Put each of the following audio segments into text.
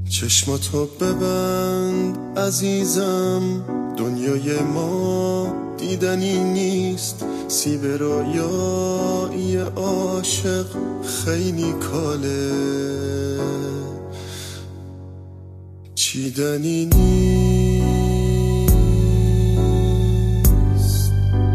چشماتو ببند عزیزم، دنیای ما دیدنی نیست. سیب رویایی عاشق خیلی کاله، چیدنی نیست.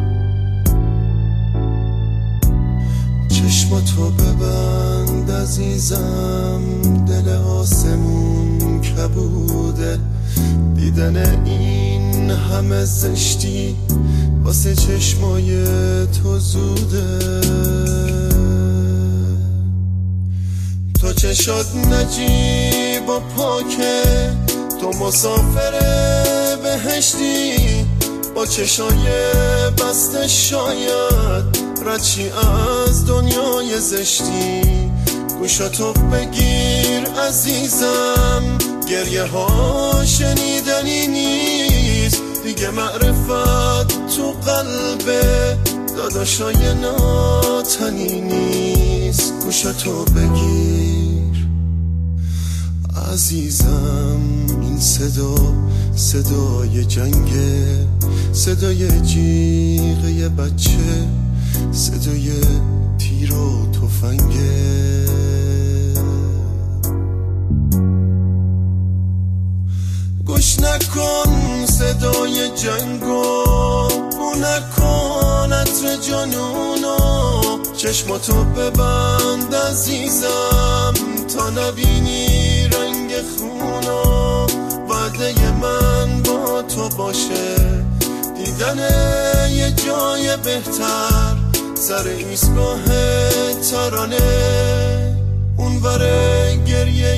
چشماتو ببند عزیزم، دل آسمون کبوده. دیدن این همه زشتی واسه چشمای تو زوده. تو چشات نجیب و پاکه، تو مسافر بهشتی. با چشای بسته شاید رچی از دنیای زشتی. گوشاتو بگیر عزیزم، گریه ها شنیدنی نیست. دیگه معرفت تو قلب داداشای ناتنی نیست. گوشاتو بگیر عزیزم، این صدای جنگه، صدای جیغ یه بچه، صدای تیر و تفنگه. گوش نکن صدای جنگو، بو نکن عطر جنونو. چشماتو ببند عزیزم تا نبینی رنگ خونو. وعده من با تو باشه، دیدن یه جای بهتر، سر ایستگاه ترانه، اون ور گریه